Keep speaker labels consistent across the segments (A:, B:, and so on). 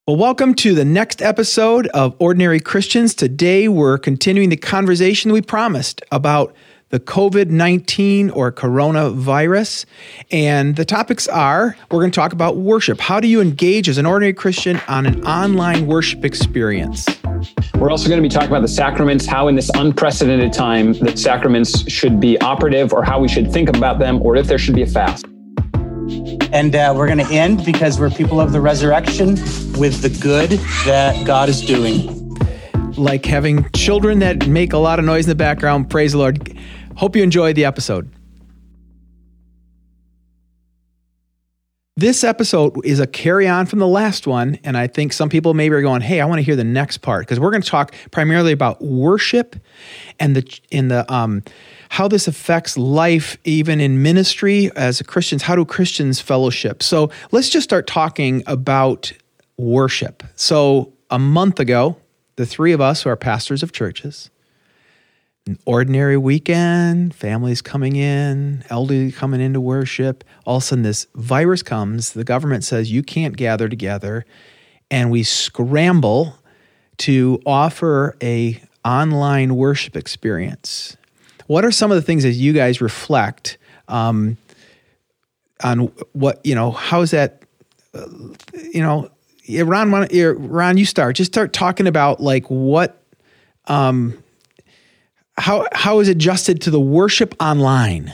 A: Well, welcome to the next episode of Ordinary Christians. Today, we're continuing the conversation we promised about the COVID-19 or coronavirus. And the topics are, we're going to talk about worship. How do you engage as an ordinary Christian on an online worship experience?
B: We're also going to be talking about the sacraments, how in this unprecedented time that sacraments should be operative, or how we should think about them, or if there should be a fast.
C: And we're going to end, because we're people of the resurrection, with the good that God is doing.
A: Like having children that make a lot of noise in the background. Praise the Lord. Hope you enjoyed the episode. This episode is a carry-on from the last one, and I think some people maybe are going, hey, I want to hear the next part, because we're going to talk primarily about worship and how this affects life, even in ministry as Christians. How do Christians fellowship? So let's just start talking about worship. So a month ago, the three of us who are pastors of churches, an ordinary weekend, families coming in, elderly coming into worship. All of a sudden, this virus comes. The government says you can't gather together, and we scramble to offer a online worship experience. What are some of the things as you guys reflect on what, how is that, Ron, you start. Just start talking about like what, how is it adjusted to the worship online?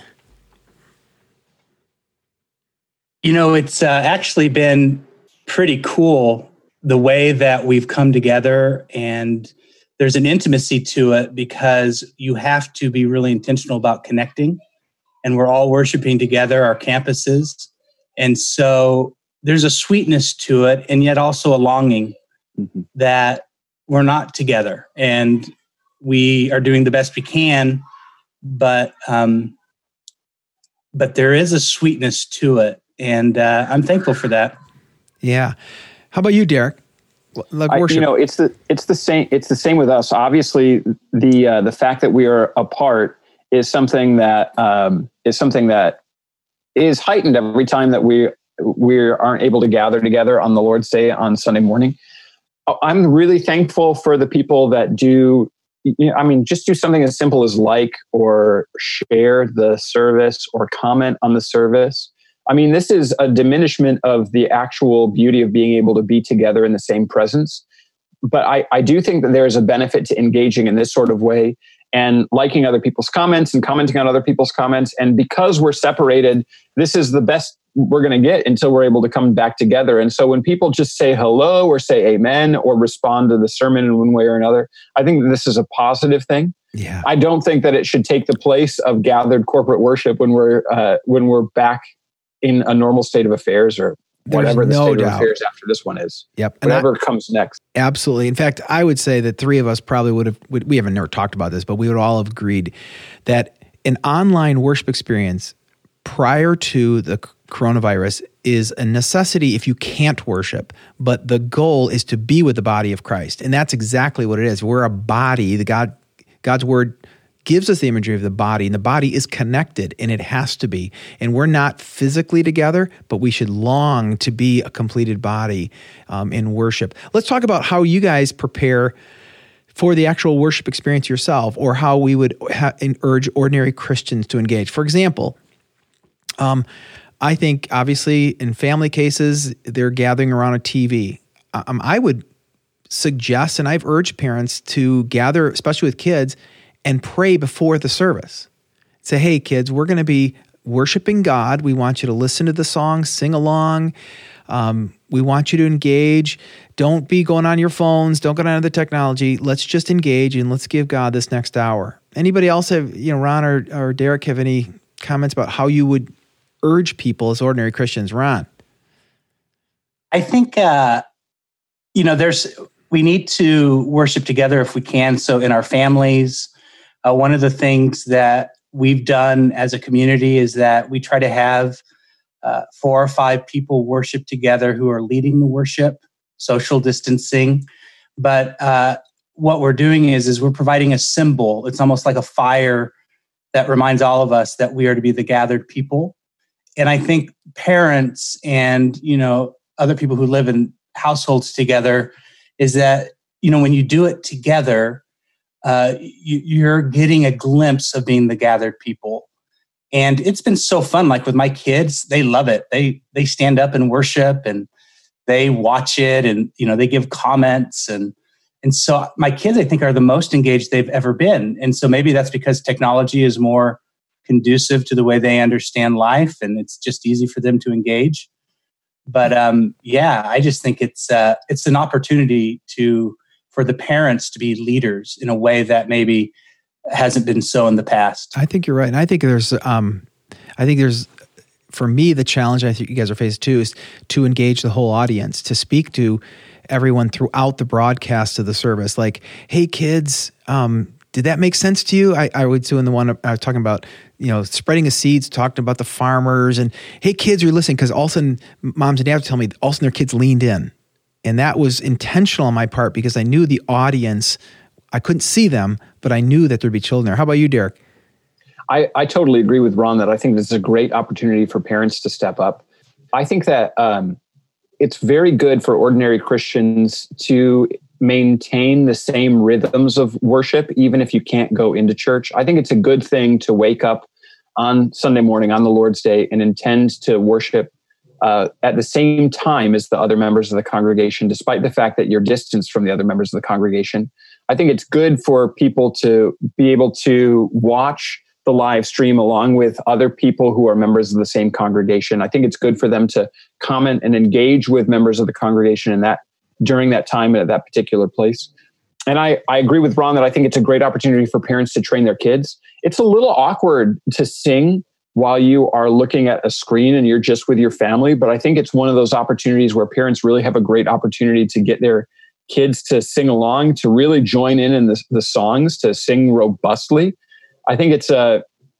C: It's actually been pretty cool the way that we've come together, and there's an intimacy to it because you have to be really intentional about connecting, and we're all worshiping together, our campuses. And so there's a sweetness to it, and yet also a longing that we're not together, and we are doing the best we can, but there is a sweetness to it, and I'm thankful for that.
A: Yeah. How about you, Derek? Like worship.
B: It's the same. It's the same with us. Obviously, the fact that we are apart is something that is heightened every time that we aren't able to gather together on the Lord's Day on Sunday morning. I'm really thankful for the people that do. Just do something as simple as like or share the service or comment on the service. This is a diminishment of the actual beauty of being able to be together in the same presence. But I do think that there is a benefit to engaging in this sort of way and liking other people's comments and commenting on other people's comments. And because we're separated, this is the best we're going to get until we're able to come back together. And so when people just say hello or say amen or respond to the sermon in one way or another, I think that this is a positive thing.
A: Yeah.
B: I don't think that it should take the place of gathered corporate worship when we're back in a normal state of affairs, or whatever the state of affairs after this one is.
A: Yep.
B: Whatever comes next.
A: Absolutely. In fact, I would say that three of us probably we haven't never talked about this, but we would all have agreed that an online worship experience prior to the coronavirus is a necessity if you can't worship, but the goal is to be with the body of Christ. And that's exactly what it is. We're a body. God's word gives us the imagery of the body, and the body is connected, and it has to be. And we're not physically together, but we should long to be a completed body in worship. Let's talk about how you guys prepare for the actual worship experience yourself, or how we would urge ordinary Christians to engage. For example, I think obviously in family cases, they're gathering around a TV. I would suggest, and I've urged parents to gather, especially with kids, and pray before the service. Say, hey, kids, we're going to be worshiping God. We want you to listen to the songs, sing along. We want you to engage. Don't be going on your phones. Don't go on the technology. Let's just engage, and let's give God this next hour. Anybody else have, Ron or Derek, have any comments about how you would urge people as ordinary Christians? Ron?
C: I think, we need to worship together if we can. So in our families, one of the things that we've done as a community is that we try to have 4 or 5 people worship together who are leading the worship, social distancing. But what we're doing is we're providing a symbol. It's almost like a fire that reminds all of us that we are to be the gathered people. And I think parents and, other people who live in households together is that, when you do it together, you're getting a glimpse of being the gathered people. And it's been so fun. Like with my kids, they love it. They stand up and worship, and they watch it, and they give comments, and so my kids, I think, are the most engaged they've ever been. And so maybe that's because technology is more conducive to the way they understand life, and it's just easy for them to engage. But I just think it's an opportunity for the parents to be leaders in a way that maybe hasn't been so in the past.
A: I think you're right, and I think there's for me the challenge I think you guys are facing too is to engage the whole audience, to speak to everyone throughout the broadcast of the service. Like, hey kids, did that make sense to you? I would do in the one I was talking about, spreading the seeds, talking about the farmers, and hey kids, you're listening, because all of a sudden moms and dads tell me all of a sudden their kids leaned in. And that was intentional on my part because I knew the audience. I couldn't see them, but I knew that there'd be children there. How about you, Derek?
B: I totally agree with Ron that I think this is a great opportunity for parents to step up. I think that it's very good for ordinary Christians to maintain the same rhythms of worship, even if you can't go into church. I think it's a good thing to wake up on Sunday morning, on the Lord's Day, and intend to worship at the same time as the other members of the congregation, despite the fact that you're distanced from the other members of the congregation. I think it's good for people to be able to watch the live stream along with other people who are members of the same congregation. I think it's good for them to comment and engage with members of the congregation in that during that time and at that particular place. And I agree with Ron that I think it's a great opportunity for parents to train their kids. It's a little awkward to sing while you are looking at a screen and you're just with your family, but I think it's one of those opportunities where parents really have a great opportunity to get their kids to sing along, to really join in the songs, to sing robustly. I think it's I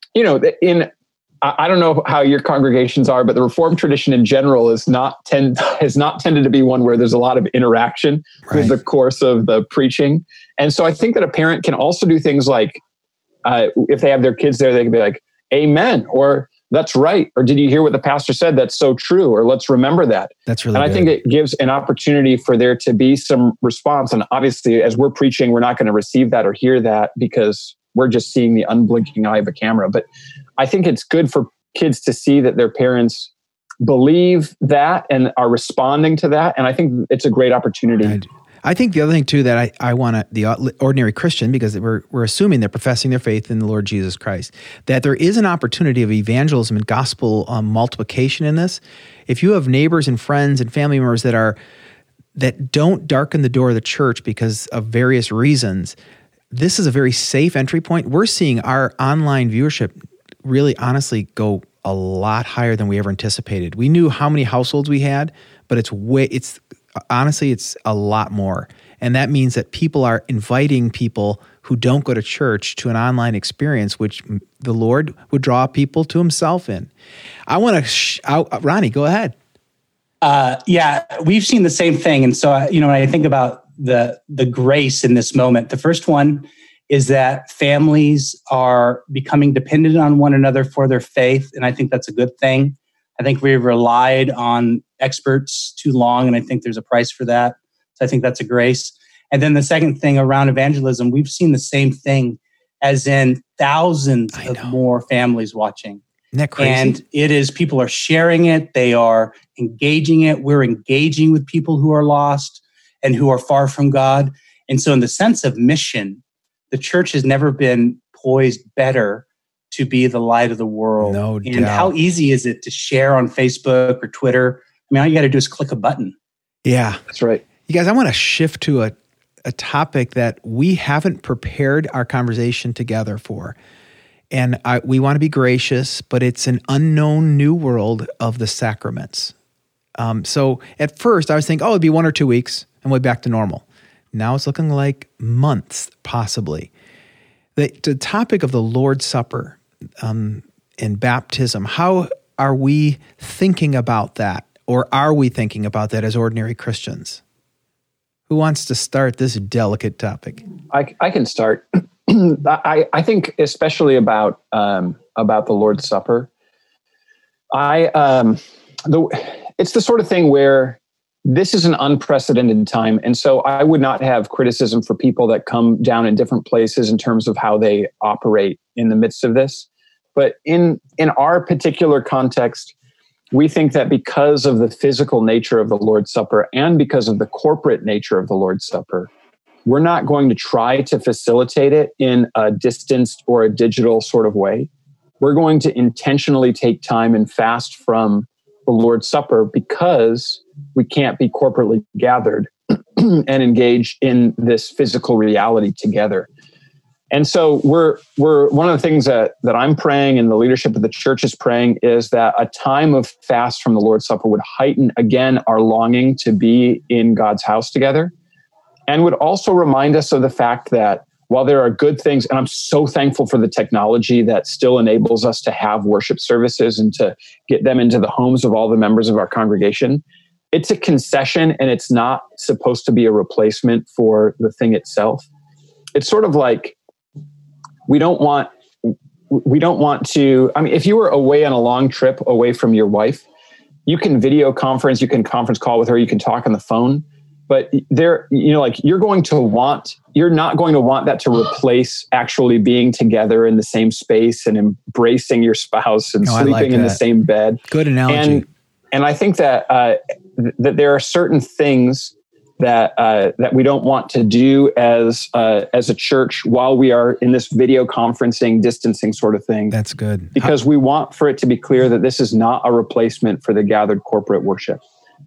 B: don't know how your congregations are, but the Reformed tradition in general has not tended to be one where there's a lot of interaction with the course of the preaching. And so I think that a parent can also do things like, if they have their kids there, they can be like, amen, or that's right, or did you hear what the pastor said? That's so true, or let's remember that.
A: That's really
B: and I
A: good.
B: think it gives an opportunity for there to be some response. And obviously, as we're preaching, we're not going to receive that or hear that because we're just seeing the unblinking eye of a camera. But I think it's good for kids to see that their parents believe that and are responding to that. And I think it's a great opportunity.
A: I think the other thing too that I want the ordinary Christian, because we're assuming they're professing their faith in the Lord Jesus Christ, that there is an opportunity of evangelism and gospel multiplication in this. If you have neighbors and friends and family members that don't darken the door of the church because of various reasons, this is a very safe entry point. We're seeing our online viewership really honestly go a lot higher than we ever anticipated. We knew how many households we had, but it's honestly a lot more. And that means that people are inviting people who don't go to church to an online experience, which the Lord would draw people to himself in. I want to, Ronnie, go ahead.
C: We've seen the same thing. And so, when I think about the grace in this moment, the first one is that families are becoming dependent on one another for their faith. And I think that's a good thing. I think we've relied on experts too long, and I think there's a price for that. So I think that's a grace. And then the second thing around evangelism, we've seen the same thing, as in thousands of more families watching.
A: Isn't that crazy?
C: And it is, people are sharing it. They are engaging it. We're engaging with people who are lost and who are far from God. And so in the sense of mission, the church has never been poised better to be the light of the world.
A: No doubt.
C: And how easy is it to share on Facebook or Twitter? I mean, all you got to do is click a button.
A: Yeah.
B: That's right.
A: You guys, I want to shift to a topic that we haven't prepared our conversation together for. And we want to be gracious, but it's an unknown new world of the sacraments. So at first I was thinking, it'd be 1 or 2 weeks and we'll be back to normal. Now it's looking like months, possibly. The topic of the Lord's Supper and baptism, how are we thinking about that? Or are we thinking about that as ordinary Christians? Who wants to start this delicate topic?
B: I can start. I think especially about the Lord's Supper. It's the sort of thing where this is an unprecedented time. And so I would not have criticism for people that come down in different places in terms of how they operate in the midst of this. But in our particular context, we think that because of the physical nature of the Lord's Supper and because of the corporate nature of the Lord's Supper, we're not going to try to facilitate it in a distanced or a digital sort of way. We're going to intentionally take time and fast from the Lord's Supper because we can't be corporately gathered and engage in this physical reality together. And so we're one of the things that I'm praying and the leadership of the church is praying is that a time of fast from the Lord's Supper would heighten again our longing to be in God's house together, and would also remind us of the fact that while there are good things, and I'm so thankful for the technology that still enables us to have worship services and to get them into the homes of all the members of our congregation, it's a concession and it's not supposed to be a replacement for the thing itself. It's sort of like, we don't want to, I mean, if you were away on a long trip away from your wife, you can video conference, you can conference call with her, you can talk on the phone, but you're not going to want that to replace actually being together in the same space and embracing your spouse and sleeping in the same bed.
A: Good analogy.
B: And I think that there are certain things that we don't want to do as a church while we are in this video conferencing, distancing sort of thing.
A: That's good.
B: Because we want for it to be clear that this is not a replacement for the gathered corporate worship.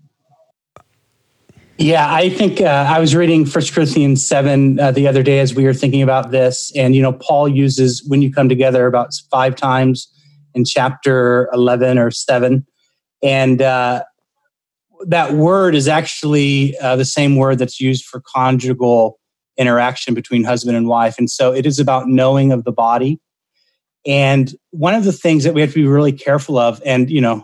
C: Yeah, I think I was reading 1 Corinthians 7 the other day as we were thinking about this. And, Paul uses when you come together about 5 times in chapter 11 or 7. And that word is actually the same word that's used for conjugal interaction between husband and wife. And so it is about knowing of the body. And one of the things that we have to be really careful of, and,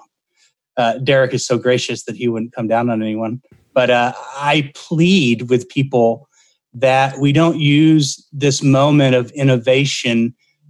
C: Derek is so gracious that he wouldn't come down on anyone. But I plead with people that we don't use this moment of innovation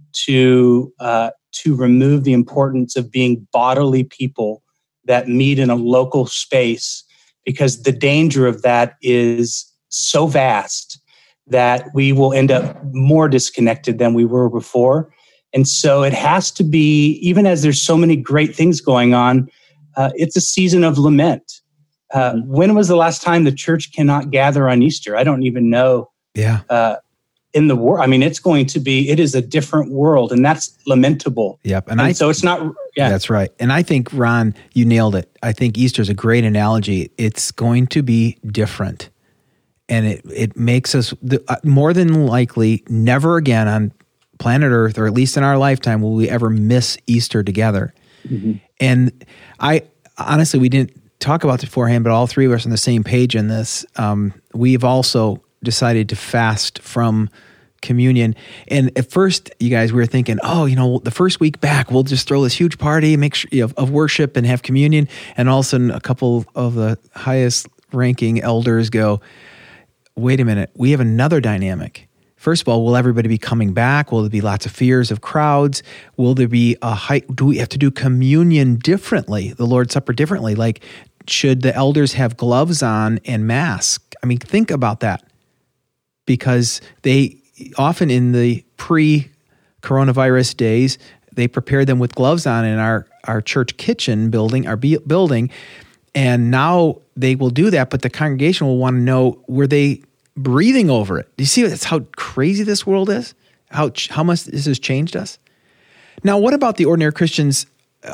C: to remove the importance of being bodily people that meet in a local space, because the danger of that is so vast that we will end up more disconnected than we were before. And so it has to be, even as there's so many great things going on, it's a season of lament. When was the last time the church cannot gather on Easter? I don't even know.
A: Yeah.
C: In the world, I mean, it is a different world, and that's lamentable.
A: Yep.
C: So it's not. Yeah,
A: that's right. And I think, Ron, you nailed it. I think Easter is a great analogy. It's going to be different, and it makes us more than likely never again on planet Earth, or at least in our lifetime, will we ever miss Easter together. Mm-hmm. And honestly, we didn't talk about it beforehand, but all three of us are on the same page in this. We've also decided to fast from communion. And at first, you guys, we were thinking, the first week back, we'll just throw this huge party, make sure of worship and have communion. And all of a sudden, a couple of the highest ranking elders go, wait a minute, we have another dynamic. First of all, will everybody be coming back? Will there be lots of fears of crowds? Will there be do we have to do communion differently, the Lord's Supper differently? Like, should the elders have gloves on and masks? I mean, think about that. Because they often in the pre-coronavirus days, they prepared them with gloves on in our church kitchen building, our building. And now they will do that, but the congregation will want to know, were they breathing over it? Do you see that's how crazy this world is? How much this has changed us? Now, what about the ordinary Christians?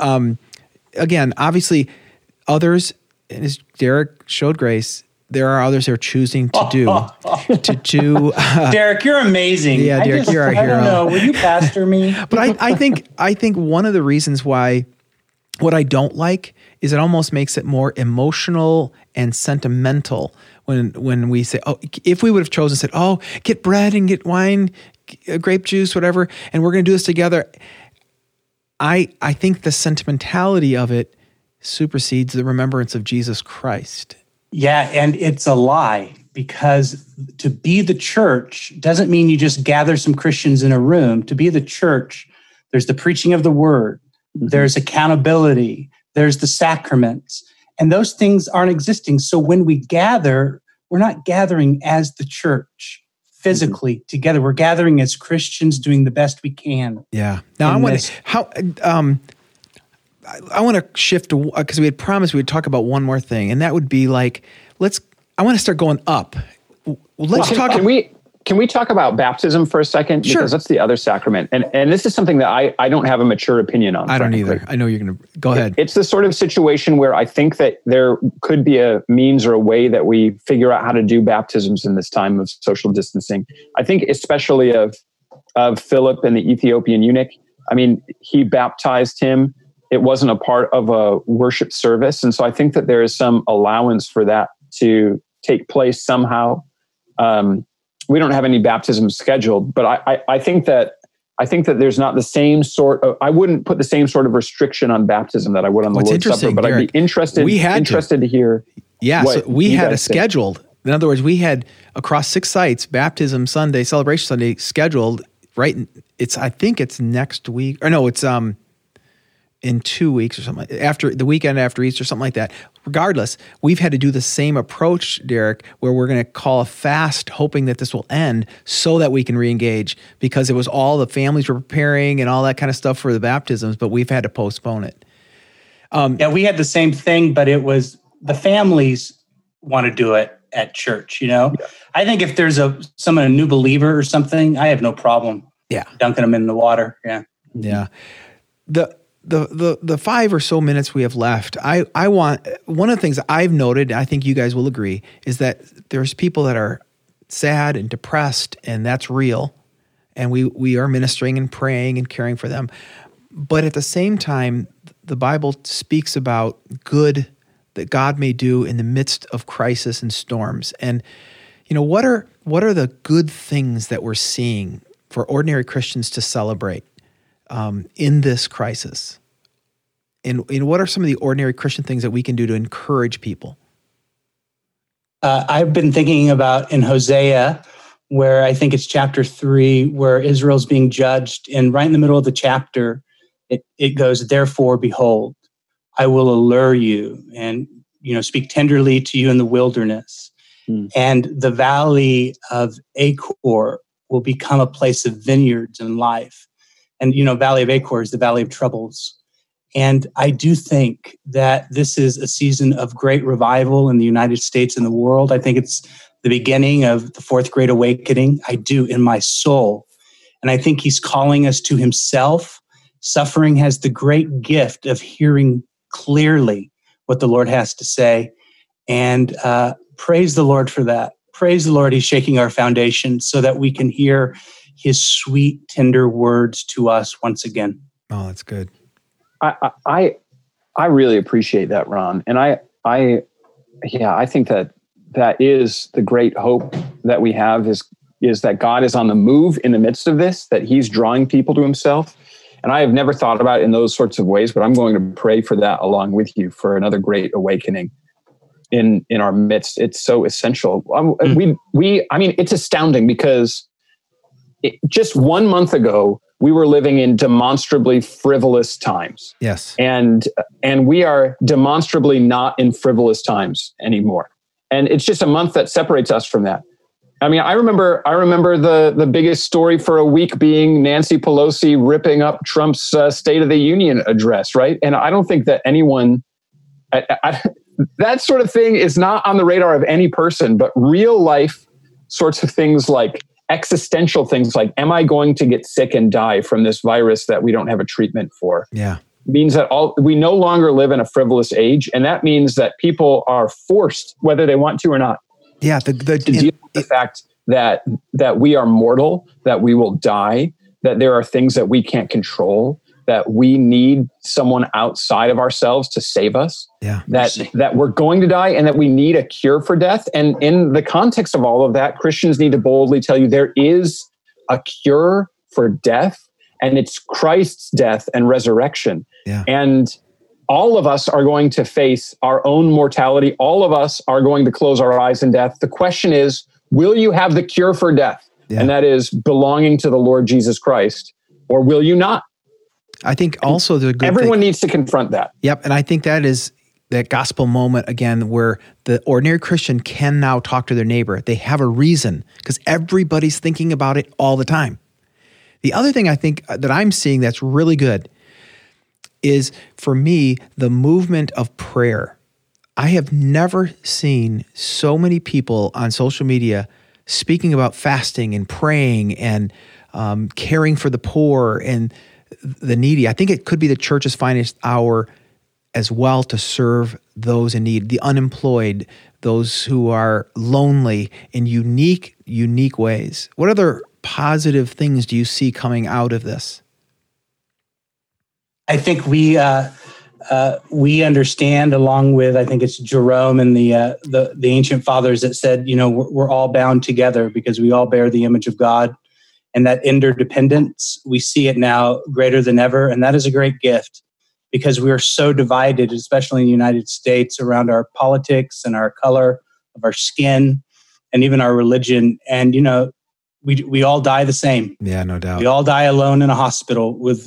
A: Again, obviously, others, as Derek showed grace, there are others who are choosing to do.
C: Derek, you're amazing.
A: Yeah, Derek, you're our hero.
C: I don't know. Will you pastor me?
A: But I think one of the reasons why, what I don't like is it almost makes it more emotional and sentimental when we say, if we would have chosen said, get bread and get wine, grape juice, whatever, and we're going to do this together. I think the sentimentality of it supersedes the remembrance of Jesus Christ.
C: Yeah, and it's a lie, because to be the church doesn't mean you just gather some Christians in a room. To be the church, there's the preaching of the word, there's accountability, there's the sacraments. And those things aren't existing. So when we gather, we're not gathering as the church physically together. We're gathering as Christians doing the best we can.
A: Yeah. Now I want to shift to, because we had promised we would talk about one more thing, and that would be like, I want to start going up.
B: Can we talk about baptism for a second?
A: Sure.
B: Because that's the other sacrament. And this is something that I don't have a mature opinion on.
A: I don't either. I know you're going to go ahead.
B: It's the sort of situation where I think that there could be a means or a way that we figure out how to do baptisms in this time of social distancing. I think especially of Philip and the Ethiopian eunuch. I mean, he baptized him. It wasn't a part of a worship service. And so I think that there is some allowance for that to take place somehow. We don't have any baptisms scheduled, but I think that there's not the same sort of, I wouldn't put the same sort of restriction on baptism that I would on the Lord's Supper, but
A: Derek,
B: I'd be interested to hear.
A: Yeah, so we had a scheduled. In other words, we had across 6 sites, baptism Sunday, celebration Sunday scheduled, right? I think it's next week, or no, it's in 2 weeks or something, after the weekend after Easter, something like that. Regardless, we've had to do the same approach, Derek, where we're going to call a fast, hoping that this will end so that we can re-engage, because it was all the families were preparing and all that kind of stuff for the baptisms, but we've had to postpone it.
C: We had the same thing, but it was the families want to do it at church, Yeah. I think if there's a new believer or something, I have no problem dunking them in the water. Yeah.
A: Yeah. The 5 or so minutes we have left, I want, one of the things I've noted, I think you guys will agree, is that there's people that are sad and depressed, and that's real. And we are ministering and praying and caring for them. But at the same time, the Bible speaks about good that God may do in the midst of crisis and storms. And, what are the good things that we're seeing for ordinary Christians to celebrate in this crisis? And what are some of the ordinary Christian things that we can do to encourage people?
C: I've been thinking about in Hosea, where I think it's chapter 3, where Israel's being judged. And right in the middle of the chapter, it goes, "Therefore, behold, I will allure you and, speak tenderly to you in the wilderness. And the valley of Achor will become a place of vineyards and life." And, Valley of Achor is the valley of troubles. And I do think that this is a season of great revival in the United States and the world. I think it's the beginning of the 4th Great Awakening. I do in my soul. And I think he's calling us to himself. Suffering has the great gift of hearing clearly what the Lord has to say. And praise the Lord for that. Praise the Lord, he's shaking our foundation so that we can hear his sweet, tender words to us once again.
A: Oh, that's good.
B: I really appreciate that, Ron. And I think that is the great hope that we have is that God is on the move in the midst of this, that he's drawing people to himself. And I have never thought about it in those sorts of ways, but I'm going to pray for that along with you for another great awakening in our midst. It's so essential. It's astounding because just 1 month ago, we were living in demonstrably frivolous times.
A: Yes.
B: And we are demonstrably not in frivolous times anymore. And it's just a month that separates us from that. I mean, I remember the biggest story for a week being Nancy Pelosi ripping up Trump's State of the Union address, right? And I don't think that anyone, that sort of thing is not on the radar of any person, but real life sorts of things like existential things like, am I going to get sick and die from this virus that we don't have a treatment for?
A: Yeah.
B: Means that we no longer live in a frivolous age. And that means that people are forced, whether they want to or not,
A: to
B: deal with the fact that we are mortal, that we will die, that there are things that we can't control, that we need someone outside of ourselves to save us, that we're going to die and that we need a cure for death. And in the context of all of that, Christians need to boldly tell you there is a cure for death, and it's Christ's death and resurrection.
A: Yeah.
B: And all of us are going to face our own mortality. All of us are going to close our eyes in death. The question is, will you have the cure for death?
A: Yeah.
B: And that is belonging to the Lord Jesus Christ, or will you not?
A: I think also the good
B: everyone needs to confront that.
A: Yep. And I think that is that gospel moment again where the ordinary Christian can now talk to their neighbor. They have a reason because everybody's thinking about it all the time. The other thing I think that I'm seeing that's really good is, for me, the movement of prayer. I have never seen so many people on social media speaking about fasting and praying and caring for the poor and the needy. I think it could be the church's finest hour as well to serve those in need, the unemployed, those who are lonely in unique ways. What other positive things do you see coming out of this?
C: I think we understand, along with, I think it's Jerome and the ancient fathers that said, we're all bound together because we all bear the image of God, and that interdependence, we see it now greater than ever. And that is a great gift because we are so divided, especially in the United States, around our politics and our color of our skin and even our religion. And, we all die the same.
A: Yeah, no doubt.
C: We all die alone in a hospital with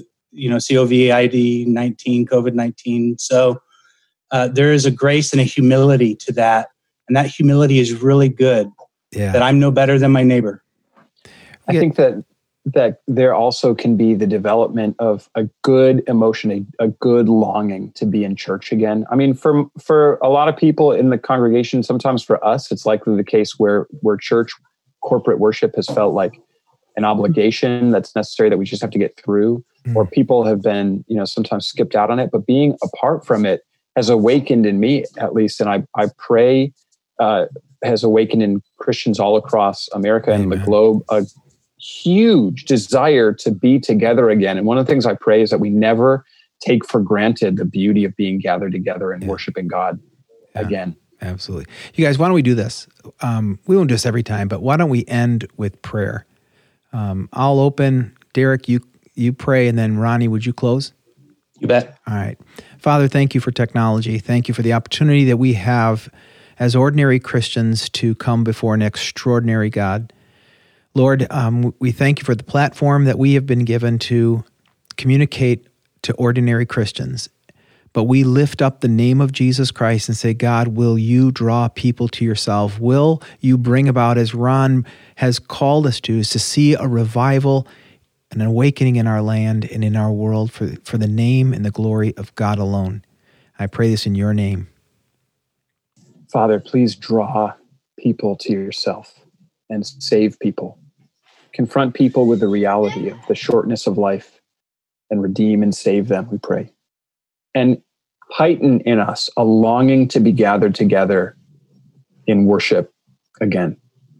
C: COVID-19. So there is a grace and a humility to that. And that humility is really good, that I'm no better than my neighbor.
B: I think that there also can be the development of a good emotion, a good longing to be in church again. I mean, for a lot of people in the congregation, sometimes for us, it's likely the case where church corporate worship has felt like an obligation that's necessary that we just have to get through. Or people have been, sometimes skipped out on it, but being apart from it has awakened in me, at least, and I pray has awakened in Christians all across America and the globe a huge desire to be together again. And one of the things I pray is that we never take for granted the beauty of being gathered together and worshiping God again.
A: Absolutely. You guys, why don't we do this? We won't do this every time, but why don't we end with prayer? I'll open. Derek, you pray, and then Ronnie, would you close?
C: You bet.
A: All right. Father, thank you for technology. Thank you for the opportunity that we have as ordinary Christians to come before an extraordinary God. Lord, we thank you for the platform that we have been given to communicate to ordinary Christians. But we lift up the name of Jesus Christ and say, God, will you draw people to yourself? Will you bring about, as Ron has called us to see a revival, an awakening in our land and in our world for the name and the glory of God alone. I pray this in your name.
B: Father, please draw people to yourself and save people. Confront people with the reality of the shortness of life and redeem and save them, we pray. And heighten in us a longing to be gathered together in worship again.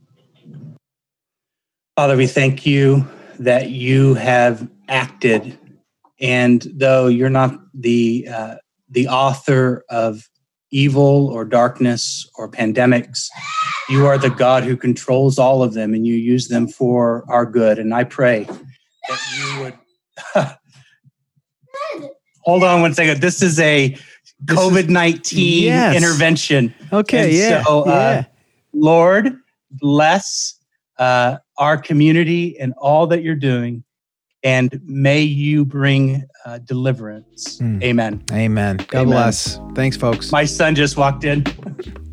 C: Father, we thank you that you have acted, and though you're not the author of evil or darkness or pandemics, you are the God who controls all of them, and you use them for our good. And I pray that you would hold on one second. This is a COVID-19 intervention.
A: Okay,
C: and Lord, bless our community and all that you're doing, and may you bring deliverance. Amen.
A: Amen. God bless. Thanks, folks.
C: My son just walked in.